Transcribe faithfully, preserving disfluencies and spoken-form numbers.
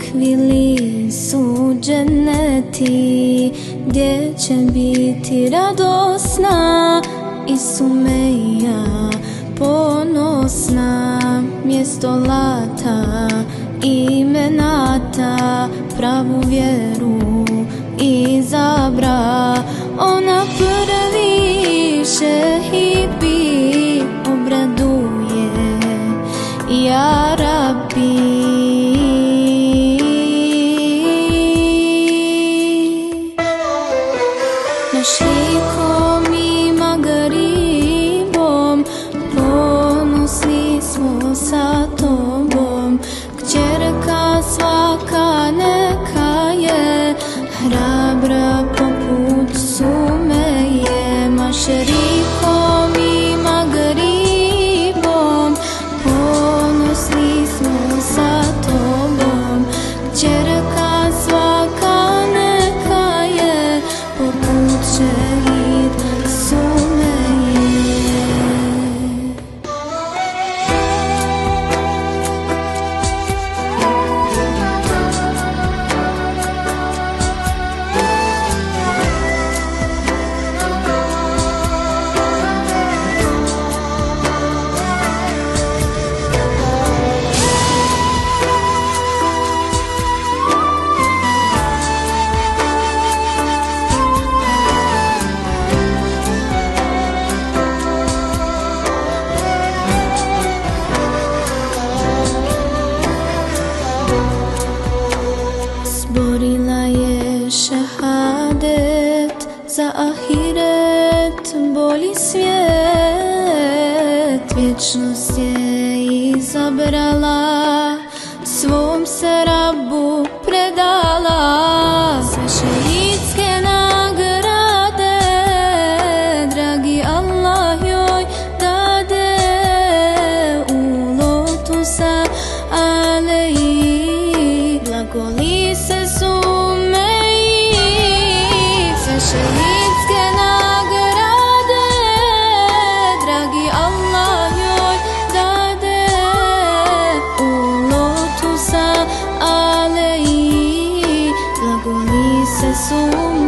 takvili su dženeti, gdje će biti radosna i Sumeja ponosna. Mjesto lata i menata, pravu vjeru izabra. Ona prvi šehid bi, obraduje ja Rabbi. Mašrikom i magaribom ponosni smo sa tobom. Kćerka svaka neka je hrabra poput Sumeje. Mašrikom i magaribom ponosni smo sa tobom. Kćerka svaka neka je poput šehid Sumeje. Borila je šehadet za ahiret, bolji svijet. Vječnost je izabrala, svom se Rabbu predala. Sve šehidske nagrade dragi Allah joj dade. U lotu sa aleji glagoli se Sumeji. Sve šehidske nagrade dragi Allah joj dade. U lotu sa aleji glagoli se Sumeji.